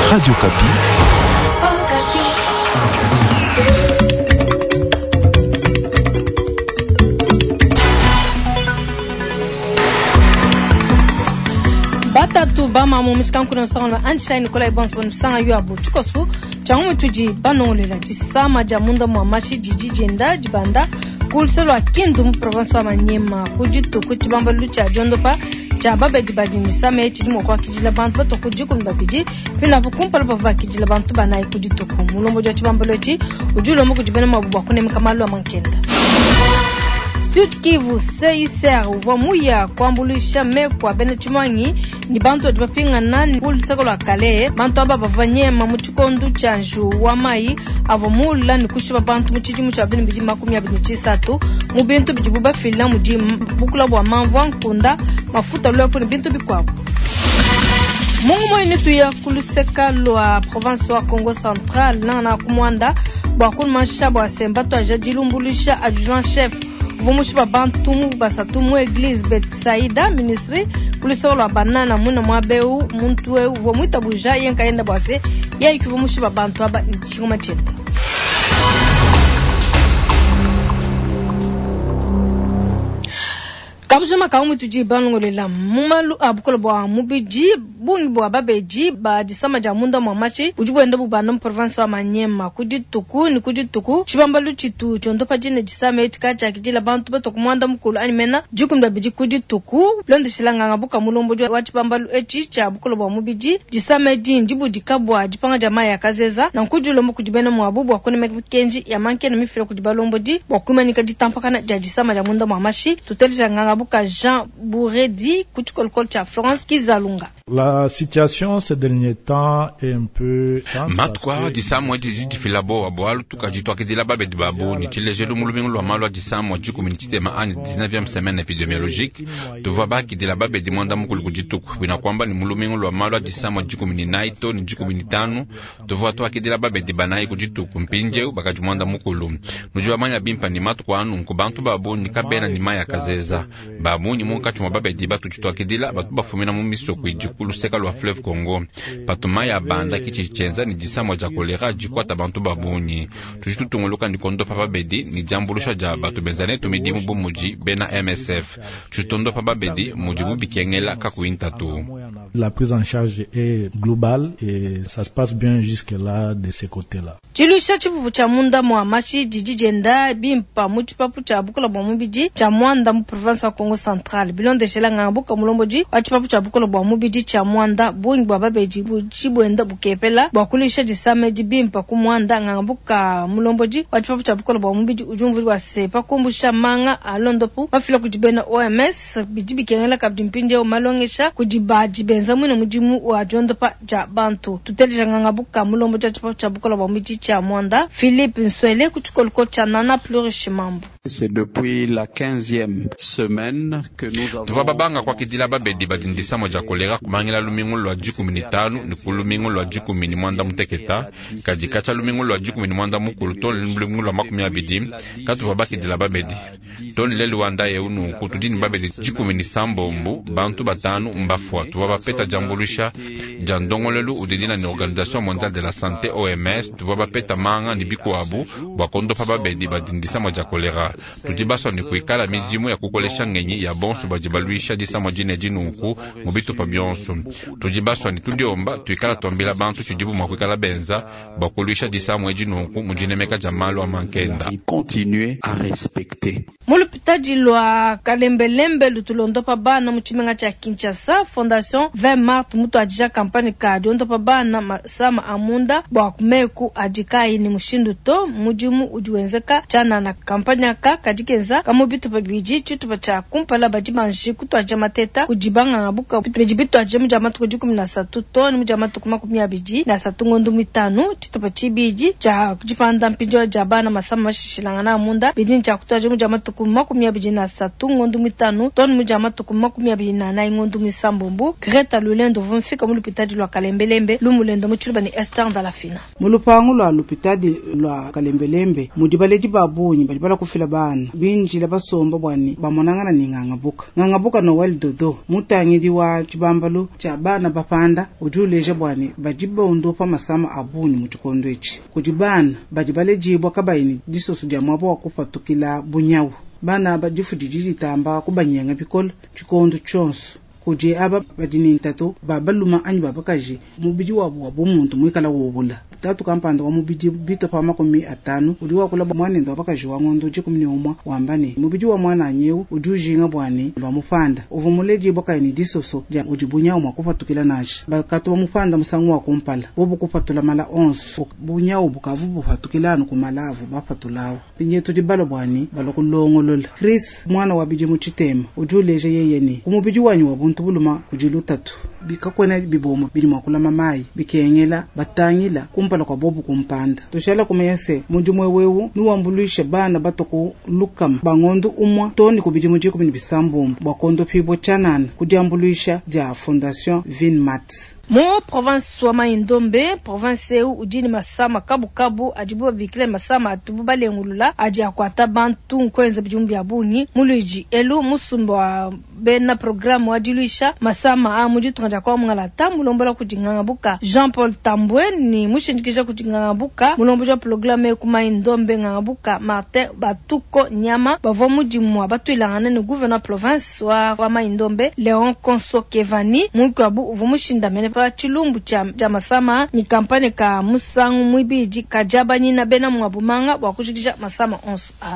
Radio Kapi. Batatu bama mumiskan kuna sanga Einstein Nicolas Ibans bon sanga yu abu tukosu changu tuji banole la disama jamunda mwamashi jiji jenda jibanda kulselo akindu province wa Manyema kujitu kuchibamba lucha jondopa cha babe dibadini same chidimo kwa kijila bantu to kujiku mbabidi pina bukumpala bava kijila bantu banayi kujitu kumulombo jo chibamba lochi ujulo mo kujibena mabuba kune mkamalo amankenda Sud Kivu CICR uvamuya kwambulisha mekwa benechimanyi ni bantu adibapinga nani kulisakolo akale bantu aba bavanyema muchikondu chanju wa mai avomula ni kushiba bantu muchiji mucha bini biji makumi ya binichisatu mu bintu bijibuba fila muji bukula bwa manvwa nkunda mafuta lwepo ni bintu bikwabo Mungu mwene tuya kuluseka lwa province wa Congo Central na kumwanda bwakun mansha bwa semba to ajadilumbulisha adjudant chef Vumushi babantu basatumu Eglise Betsaida ministry kulisola banana muna mwabeu muntu we vomwita buja yenkaenda bwase ya ikivumushi babantu aba nchingoma chenda Kabujama kaumu tuji banongolela mumalu abukolo bwa mubiji bungi bwa babeji ba disama jamunda mwamachi ujubu endabu bandam province wa Manyema kujituku chibambalu chitu chondopa jine jisame etika chakijila bantu beto kumwanda mkulu animena jukumda biji kujituku londi shilanga ngabuka mulombo wa chibambalu echi cha abukolo bwa mubiji jisame jinjibu jikabwa jipanga jamaa ya kazeza na nkujulo mbu kujibena mwabubu wakone mekenji ya manke na mifilo kujibalombo di wakumanika jitampakana jajisama jamunda mwamachi tutelija nganga Buka Jean Bourredi kutukolkol cha Florence Kizalunga. La situation ces derniers temps est un peu matkwa disamo jiji filabo abwalu tukajitwa kidila babe dibabu ni tilejelu mulumingu lwa malwa disamo jiku minitite maani 19e semaine épidémiologique tuva baki dila babe dimonda mukulu kujituku bina kwamba ni mulumingu lwa malwa disamo jiku mininaito ni jiku minitanu tuva toa kidila babe dibanayi kujituku mpinje bakajumonda mukulu nujua manya bimpa ni matkwa anu nkubantu babu ni kabena ni maya kazeza babu ni munkati mwababe diba tujitwa kidila batu bafumina mumiso kuijikulu seka lwa fleuve Congo patuma ya banda kichichenza ni disamo ja kolera jikwata bantu babunyi tujitu tungoluka ni kondo papa bedi ni jambulusha ja batu benzane tumidi mubu muji bena MSF tutondo papa bedi mujibu bikengela kakuinta tu. La prise en charge est globale et ça se passe bien jusque là de ce côté-là. Chilusha chipupu cha munda mwamashi jiji jenda bimpa muchipapu cha bukula bwa mubiji cha mwanda mu province wa Congo Central bilonde shela ngabuka mulomboji wachipapu cha bukula bwa mubiji cha mwanda bungi bwa babeji buchibu enda bukepela bwakulisha disame jibimpa kumwanda ngabuka mulomboji wachipapu cha bukula bwa mubiji ujumvu wa sepa kumbusha manga alondopu mafila kujibena OMS bijibi kengela kabdimpinde o malongesha kujibaji benza mwina mujimu wa jondopa ja bantu tutelija ngabuka mulomboji wachipapu cha bukula bwa mubiji cha mwanda Philippe Nswele kuchukolko cha nana Flourish Mambo. C'est depuis la 15e semaine que nous avons tuva babanga kwa kidila babedi badindisa moja kolera kumangila lumingu lwa jiku minitanu ni kulumingu lwa jiku mini mwanda muteketa kajikacha lumingu lwa jiku mini mwanda mukulu toni lumingu lwa makumi abidi katu babaki dila babedi toni lelu wanda yeunu kutudini babedi jiku mini sambombu bantu batanu mbafua tuva bapeta jambulusha jandongo lelu udinina ni Organisation Mondiale de la Santé OMS tuva bapeta manga ni biku wabu wakondo pa babedi badindisa moja kolera tujibaso ni kuikala mijimu ya kukolesha ngenyi ya bonsu bajibaluisha disa mojine jinuku mubitu pa bionsu tujibaso ni tudiomba tuikala tombila bantu chujibu mwakuikala benza bakuluisha disa mwejinuku mujinemeka jamalo wa mankenda continuer à respecter mulupitaji lwa kalembelembe lutulondopa bana muchimenga cha Kinshasa Fondation 20 Mart mutu ajija kampani ka jondopa bana masama amunda bwakumeku ajikai ni mushindu to mujimu ujuwenzeka chana na kampanya ka kajikenza kamubitu pabiji chutu cha kumpala bajimanji kutwaje mateta kujibanga ngabuka bitu aje mujamatu kujukum na satu toni mujamatu kuma kumya biji na satu ngondu mitanu chutu pachibiji cha kujipanda mpinjo jabana masama mashishilanga na munda bidini cha kutwaje mujamatu kuma kumya biji na satu ngondu mitanu toni mujamatu kuma kumya biji na ngondu misambombu Greta Lulendo vumfika mulupitaji lwa kalembelembe lumulendo muchurba ni Esther Ndalafina mulupangu lwa lupitaji lwa kalembelembe mudibaleji babunyi balibala kufila bana binji la basomba bwani bamonangana ni ngangabuka no wali dodo mutangiri wa chibambalo cha bana bapanda ujuleje bwani bajiba undopa masama abuni muchikondo echi kujibana bajibale jibwa kabaini disosu dia mwabo wakufatukila bunyawu bana bajifudijiri tamba kubanyenga bikola chikondo chonso kuje aba badini ntatu babaluma anyi babakaji mubiji wabu muntu mwikala wobula tatu kampanda wa mubiji bito pa makomi 5 uliwa kula mwana ndo bakaji wa ngondo je kumni umwa wambane mubiji wa mwana anyewu ujuji ngabwani lwa mufanda uvumuleji bakaini disoso ja ujibunya umwa kufatukila naji bakato mufanda musangu wa kumpala bobu kufatula mala 11 bunya ubukavu bufatukilano kumalavu bafatulawo pinye tujibalo bwani balokulongolola Chris mwana wa biji muchitema ujuleje yeyeni kumubiji wanyu wa ntubuluma kujilu tatu bikakwena bibomo bilima kula mamayi bikengela batangila kumpala kwa bobu kumpanda toshala kumeyese mujumwe wewu nuwambulisha bana batoko lukam bangondo umwa toni kubijimo je kubini bisambombo bakondo phibo chanana kudiambulisha ja Fondation Vinmat Mo province Swama Indombe, province ujini masama kabu ajibu bikile masama atubu balengulula aji akwata bantu nkwenze bijumbi abuni muliji elu musumba bena programu ajiluisha masama amuji tunja kwa mngalata mulombola kujinganga buka Jean-Paul Tambwe ni mushinjikisha kujinganga buka mulomboja programe kuma Indombe nganga Martin Batuko Nyama bavo muji mwa batu ilangane ni gouverneur province wa Maindombe Leon Konso Kevani mwikwabu uvumushinda mene chilumbu cha masama ni kampani ka musangu mwibiji kajaba nyina bena mwabumanga wakushikisha masama 11A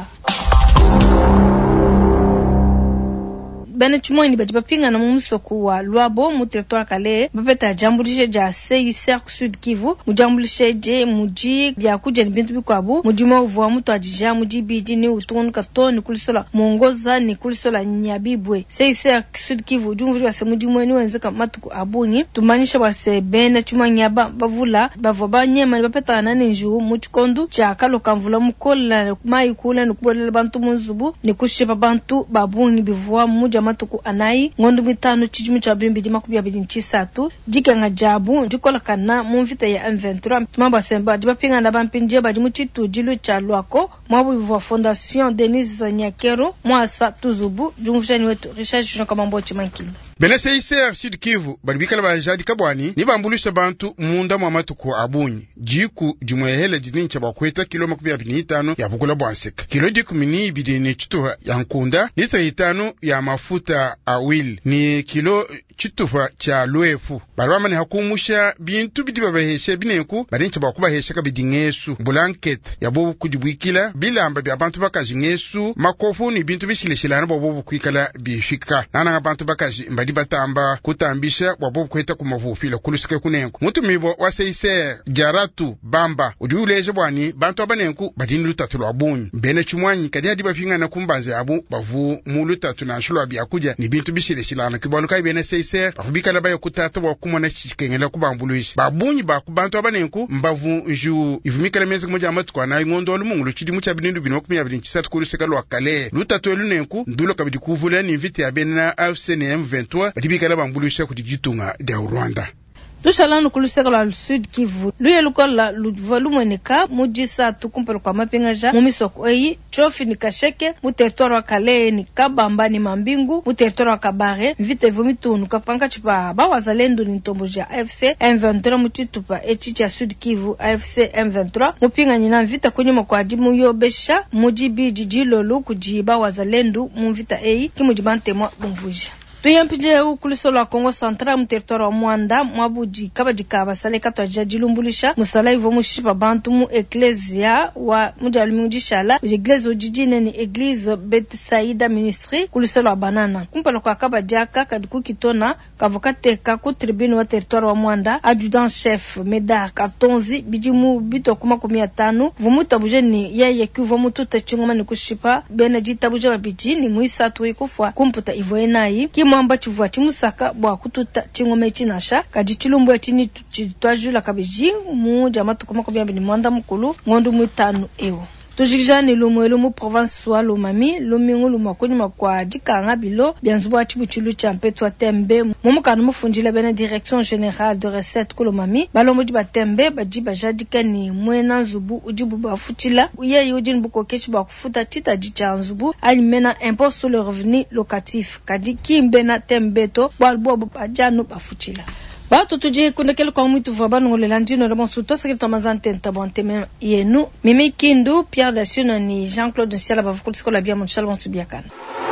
bene chimoini bajiba pinga na mumusoko wa Luabo mu territoire kale bapeta jambulishe ja CICR Sud Kivu mujambulishe je muji bya kuja ni bintu bikwabu mujima uvuwa mutu ajija muji biji ni utonu katoni kulisola mongoza ni kulisola nyabibwe CICR Sud Kivu jumvuri wase mujimwe ni wenzeka matuku abunyi tumanisha wase bene chimanyaba bavula bavoba nyema ni bapeta nane njuu muchikondu cha kalo kamvula mukola mai kula ni kubolela bantu munzubu ni kushipa bantu babunyi bivuwa muja matuku anai ngondu mitano chijumu cha bimbidi makubia bidinchi satu jika ngajabu jikola kana mumvita ya M23 tumamba semba dibapinga na bampinje bajimuchitu jilu cha lwako mwabu wa Fondation Denis Nyakero mwasa tuzubu jumfushani wetu Richard Shunaka Mambochi Mankili bene CICR Sud Kivu baribikala bajadi kabwani ni bambulisha bantu munda mwa matuku abunyi jiku jumwehele jinincha bakweta kilo makubia bidinitano ya bukula bwanseka kilo jiku mini bidini chituha ya nkunda lita hitano ya mafuta awil ni kilo chitufa cha loefu barwama ni hakumusha bintu bidiba baheshe bineku barincha bakubahesha kabidingesu blanket ya bobu kujibwikila bilamba bya bantu bakajingesu makofu ni bintu bishileshilana bobu kwikala bishika nana abantu bakaji mbadi batamba kutambisha bobu kweta kumavufila kulusike kunenku mutu mibo wa CICR Jaratu Bamba udiuleje bwani bantu abanenku badini lutatu lwabunyi bene chumwanyi kadi hadi bapinga na kumbaze abu bavu mulutatu na shulwa byakuja ni bintu bishileshilana kibaluka bene CICR bafubikala bayo kutata wakumona chikengela kubambuluisha babunyi bakubantu abanenku mbavu nju ivumikala mezi moja amatu kwa na ngondo olumungulu chidi mucha binindu bino kumya bininchisa kulusika lwa kale lutatu elunenku ndulo kabidi kuvula ni invite ya bena AFCNM 23 badibikala bambuluisha kudigitunga de Rwanda Tushalanu kuluseka la Sud Kivu luye lukola luvolumweneka mujisa tukumpelo kwa mapingaja mumisoko eyi chofi ni kasheke mu territoire wa kale ni kabamba ni mambingu mu territoire wa kabare vite vomitunu kapanga chipa ba wazalendo ni ntomboja AFC M23 mutitupa echicha Sud Kivu AFC M23 mupinga nyina vita kunyuma kwa dimu yobesha mujibi jijilolu kujiba wazalendo mu vita eyi kimujibante mwa bumvuja tuyempije ukulisola wa Kongo Central mu territoire wa Mwanda mwabuji kabajika basale katwa jajilumbulisha musala ivo mushipa bantu mu ecclesia wa mujalimujishala eglise ojijine ni eglise Betsaida Ministry kulisola wa Banana kumpala kwa kabajaka kadiku kitona kavokateka ku tribune wa territoire wa Mwanda adjudant chef Medar Katonzi bijimu bito kuma 15 vumuta bujeni yeye kuvo mututa chingoma ni kushipa benedita buja babiji ni muisa tuikufwa kumputa ivo enayi mwamba chuvwa chimusaka bwa kututa chingome chinasha kajichilumbu chini twajula kabiji mu jamatu kuma 20 mwanda mukulu ngondu mwitano ewo tujijani lumu province swa lumami lumingu lumakoni makwa dikanga bilo bianzubu achibuchulu champetwa tembe mumukanu mufunjila bena direction générale de recette kolomami balombo diba tembe bajiba jadikani mwena nzubu ujibu bafutila uye yujin bukokechi bakufuta tita dicha nzubu alimena impôt sur le revenu locatif kadi kimbena tembeto balbo bajano bafutila Bato tuje kundekele kwa mwitu vabano ngolela ndino na bonsuto sekele tamazante ntabante yenu mimi kindu Pierre Dacieux ni Jean-Claude Nsiala bavukuli sikola bia monshala bonsu biakana.